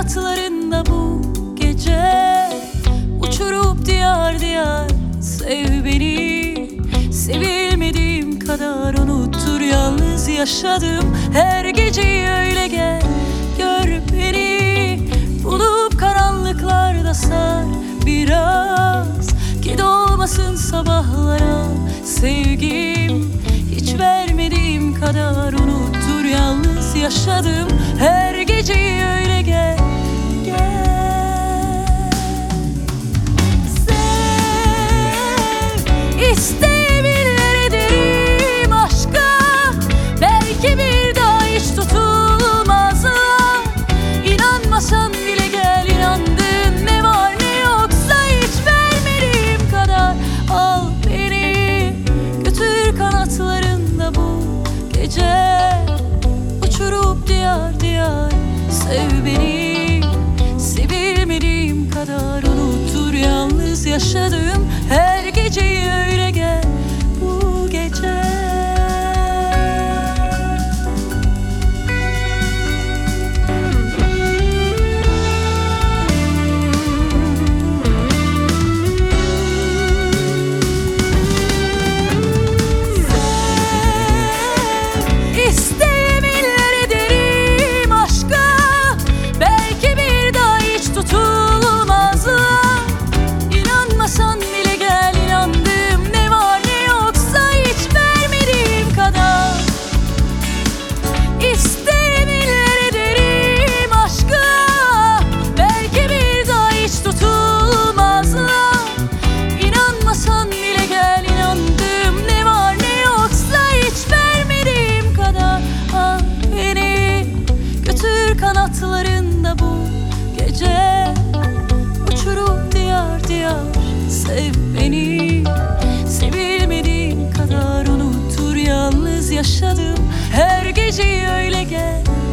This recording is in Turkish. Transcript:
kanatlarında bu gece, uçurup diyar diyar sev beni. Sevilmediğim kadar unuttur yalnız yaşadım her geceyi, öyle gel gör beni. Bulup karanlıklarda sar biraz, ki dolmasın sabahlara sevgim. Hiç vermediğim kadar unuttur yalnız yaşadım her geceyi, öyle gel gel. Sev, isteyebilir ederim aşka, belki bir daha hiç tutulmazlar. İnanmasan bile gel, inandığın ne var ne yoksa hiç vermediğim kadar al beni. Götür kanatlarında bu gece, uçurup diyar diyar sev beni. Sevilmediğim kadar unuttur yalnız yaşadığım her geceyi, öyle gel bu gece. Kanatlarında bu gece, uçurup diyar diyar sev beni. Sevilmediğim kadar unuttur yalnız yaşadım her geceyi, öyle gel